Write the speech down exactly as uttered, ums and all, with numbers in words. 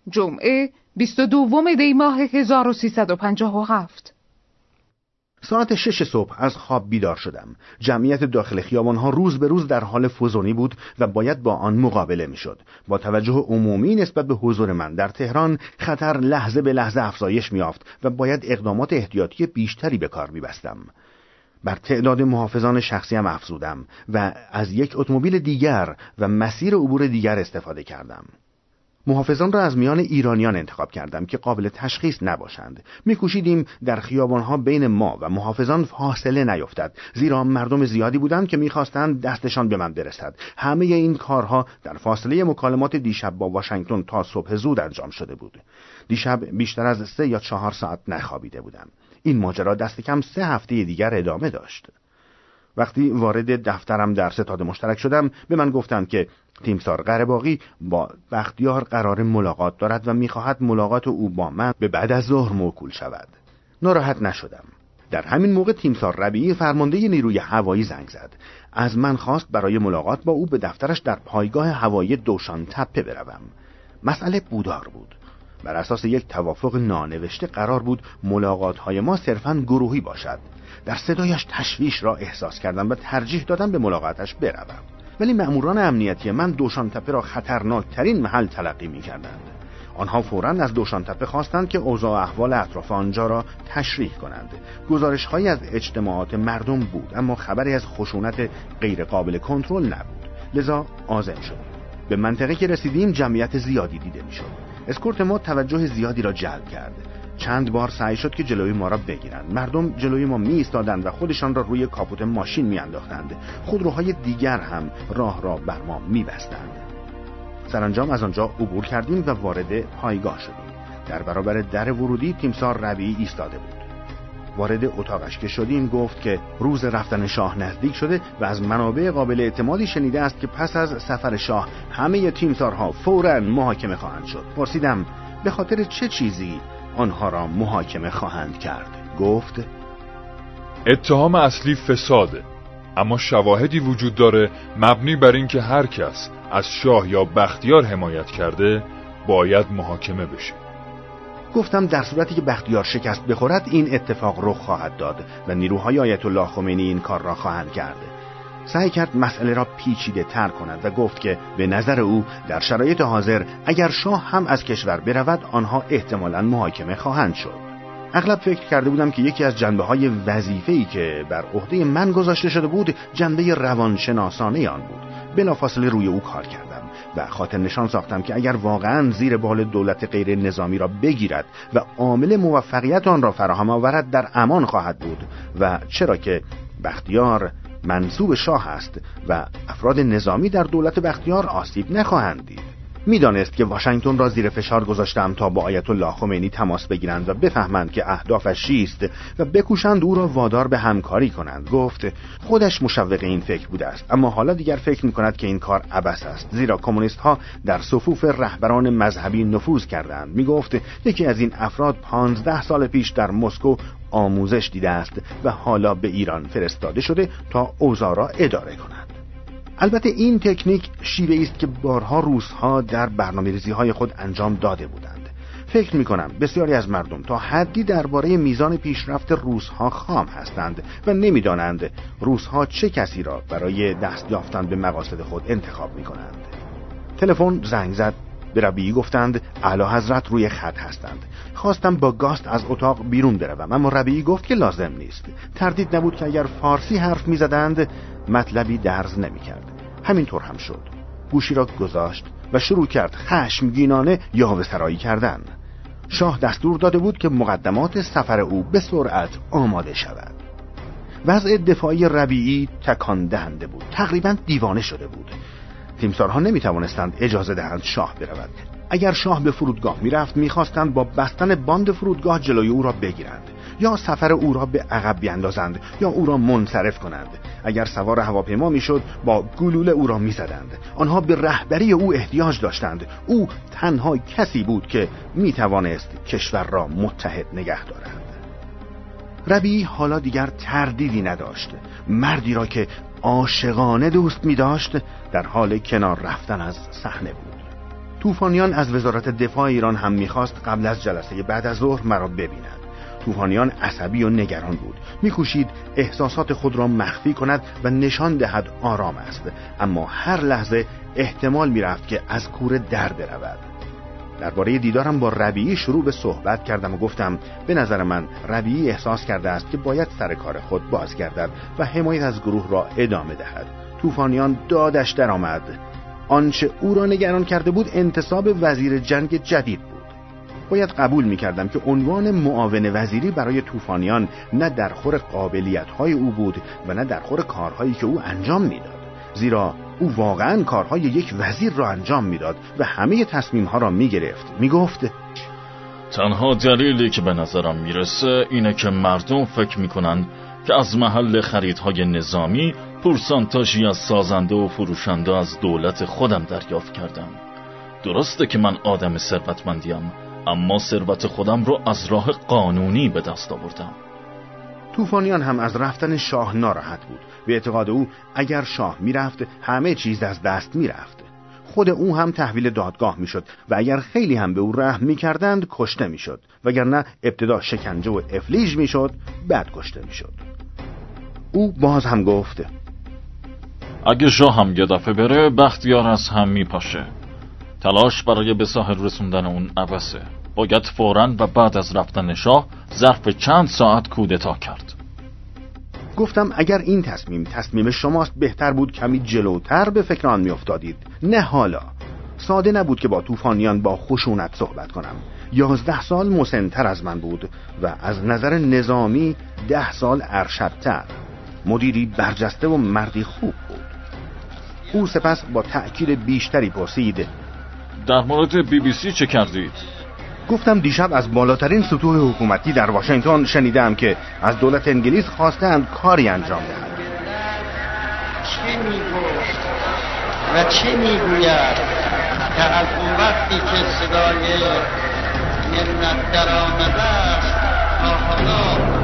جمعه بیست و دوم دی ماه هزار و سیصد و پنجاه و هفت. ساعت شش صبح از خواب بیدار شدم. جمعیت داخل خیابانها روز به روز در حال فزونی بود و باید با آن مقابله میشد. با توجه عمومی نسبت به حضور من در تهران، خطر لحظه به لحظه افزایش می‌یافت و باید اقدامات احتیاطی بیشتری به کار می‌بستم. بر تعداد محافظان شخصیم افزودم و از یک اتومبیل دیگر و مسیر عبور دیگر استفاده کردم. محافظان را از میان ایرانیان انتخاب کردم که قابل تشخیص نباشند. می‌کوشیدیم در خیابان‌ها بین ما و محافظان فاصله نیفتد، زیرا مردم زیادی بودند که می‌خواستند دستشان به من برسد. همه این کارها در فاصله مکالمات دیشب با واشنگتن تا صبح زود انجام شده بود. دیشب بیشتر از سه یا چهار ساعت نخوابیده بودم. این ماجرا دست کم سه هفته دیگر ادامه داشت. وقتی وارد دفترم در ستاد مشترک شدم، به من گفتند که تیمسار قره‌باغی با بختیار قرار ملاقات دارد و می‌خواهد ملاقات او با من به بعد از ظهر موکول شود. ناراحت نشدم. در همین موقع تیمسار ربیعی فرمانده نیروی هوایی زنگ زد. از من خواست برای ملاقات با او به دفترش در پایگاه هوایی دوشان تپه بروم. مسئله بودار بود. بر اساس یک توافق نانوشته قرار بود ملاقات‌های ما صرفاً گروهی باشد. در صدایش تشویش را احساس کردم و ترجیح دادم به ملاقاتش بروم. ولی مأموران امنیتی من دوشان تپه را خطرناکترین محل تلقی می‌کردند. آنها فوراً از دوشان تپه خواستند که اوضاع احوال اطراف آنجا را تشریح کنند. گزارش‌هایی از اجتماعات مردم بود، اما خبری از خشونت غیر قابل کنترل نبود. لذا عازم شدیم. به منطقه که رسیدیم جمعیت زیادی دیده می‌شد. اسکورت ما توجه زیادی را جلب کرد. چند بار سعی شد که جلوی ما را بگیرند. مردم جلوی ما می ایستادند و خودشان را روی کاپوت ماشین می انداختند. خودروهای دیگر هم راه را بر ما می بستند. سرانجام از آنجا عبور کردیم و وارد پایگاه شدیم. در برابر در ورودی تیمسار ربیعی ایستاده بود. وارد اتاقش که شدیم گفت که روز رفتن شاه نزدیک شده و از منابع قابل اعتمادی شنیده است که پس از سفر شاه همه تیمسارها فوراً محاکمه خواهند شد. پرسیدم به خاطر چه چیزی آنها را محاکمه خواهند کرد؟ گفت اتهام اصلی فساده، اما شواهدی وجود داره مبنی بر این که هر کس از شاه یا بختیار حمایت کرده باید محاکمه بشه. گفتم در صورتی که بختیار شکست بخورد این اتفاق رخ خواهد داد و نیروهای آیت الله خمینی این کار را خواهند کرد. سعی کرد مسئله را پیچیده تر کند و گفت که به نظر او در شرایط حاضر اگر شاه هم از کشور برود آنها احتمالاً محاکمه خواهند شد. اغلب فکر کرده بودم که یکی از جنبه‌های وظیفه‌ای که بر عهده من گذاشته شده بود جنبه روانشناسانه آن بود. بلافاصله روی او کار کردم و خاطر نشان ساختم که اگر واقعاً زیر بال دولت غیر نظامی را بگیرد و عامل موفقیت آن را فراهم آورد در امان خواهد بود و چرا که بختیار منسوب شاه است و افراد نظامی در دولت بختیار آسیب نخواهند دید. میدانست که واشنگتن را زیر فشار گذاشتم تا با آیت الله خمینی تماس بگیرند و بفهمند که اهدافش چیست و بکوشند او را وادار به همکاری کنند. گفت خودش مشوق این فکر بوده است، اما حالا دیگر فکر می‌کند که این کار عبث است، زیرا کمونیست‌ها در صفوف رهبران مذهبی نفوذ کردند. میگفت یکی از این افراد پانزده سال پیش در مسکو آموزش دیده است و حالا به ایران فرستاده شده تا اوضاع را اداره کند. البته این تکنیک شیوه‌ای است که بارها روس‌ها در برنامه‌ریزی‌های خود انجام داده بودند. فکر می‌کنم بسیاری از مردم تا حدی درباره میزان پیشرفت روس‌ها خام هستند و نمی‌دانند روس‌ها چه کسی را برای دست یافتن به مقاصد خود انتخاب می‌کنند. تلفن زنگ زد. به ربیعی گفتند اعلی حضرت روی خط هستند. خواستم با گاست از اتاق بیرون بروم، اما ربیعی گفت که لازم نیست. تردید نبود که اگر فارسی حرف می‌زدند مطلبی درز نمی‌کرد. همینطور هم شد. گوشی را گذاشت و شروع کرد خشمگینانه یاوه‌سرایی کردن. شاه دستور داده بود که مقدمات سفر او به سرعت آماده شود. وضع دفاعی ربیعی تکان دهنده بود. تقریباً دیوانه شده بود. تیمسارها نمی‌توانستند اجازه دهند شاه برود. اگر شاه به فرودگاه می‌رفت می‌خواستند با بستن باند فرودگاه جلوی او را بگیرند، یا سفر او را به عقب بیاندازند یا او را منصرف کنند. اگر سوار هواپیما میشد با گلوله او را میزدند. آنها به رهبری او احتیاج داشتند. او تنها کسی بود که میتوانست کشور را متحد نگه دارد. ربیعی حالا دیگر تردیدی نداشت. مردی را که عاشقانه دوست می‌داشت در حال کنار رفتن از صحنه بود. طوفانیان از وزارت دفاع ایران هم میخواست قبل از جلسه بعد از ظهر مرا ببیند. طوفانیان عصبی و نگران بود. میکوشید احساسات خود را مخفی کند و نشان دهد آرام است، اما هر لحظه احتمال میرفت که از کوره در برود. درباره دیدارم با ربیعی شروع به صحبت کردم و گفتم به نظر من ربیعی احساس کرده است که باید سر کار خود بازگردد و حمایت از گروه را ادامه دهد. طوفانیان دادش در آمد. آنچه او را نگران کرده بود انتصاب وزیر جنگ جدید بود. باید قبول می‌کردم که عنوان معاون وزیری برای طوفانیان نه در خور قابلیت‌های او بود و نه در خور کارهایی که او انجام می‌داد، زیرا او واقعاً کارهای یک وزیر را انجام می‌داد و همه تصمیم‌ها را می‌گرفت. می‌گفت تنها دلیلی که به نظرم میرسه اینه که مردم فکر می‌کنن که از محل خریدهای نظامی پورسانتاژی از سازنده و فروشنده از دولت خودم دریافت کردم. درسته که من آدم ثروتمندیم، اما ثروت خودم رو از راه قانونی به دست آوردم. طوفانیان هم از رفتن شاه ناراحت بود. به اعتقاد او اگر شاه میرفت همه چیز از دست میرفت. خود او هم تحویل دادگاه میشد و اگر خیلی هم به او رحم میکردند کشته میشد، وگرنه ابتدا شکنجه و افلیج میشد، بعد کشته میشد. او باز هم گفت اگه شاه هم یه دفعه بره بختیار از هم میپاشه. تلاش برای به ساحل رسوندن اون عبثه. باید فوراً و بعد از رفتن شاه ظرف چند ساعت کودتا کرد. گفتم اگر این تصمیم تصمیم شماست بهتر بود کمی جلوتر به فکر آن میافتادید، نه حالا. ساده نبود که با طوفانیان با خشونت صحبت کنم. یازده سال مسن‌تر از من بود و از نظر نظامی ده سال ارشدتر. مدیری برجسته و مردی خوب بود. او سپس با تأکید بیشتری پرسید در مورد بی بی سی چه کردید؟ گفتم دیشب از بالاترین سطوح حکومتی در واشنگتن شنیدم که از دولت انگلیس خواستند کاری انجام دهند. چه میگفت و چه میگوید که از اون وقتی که صدای منت در آمده است تا حالا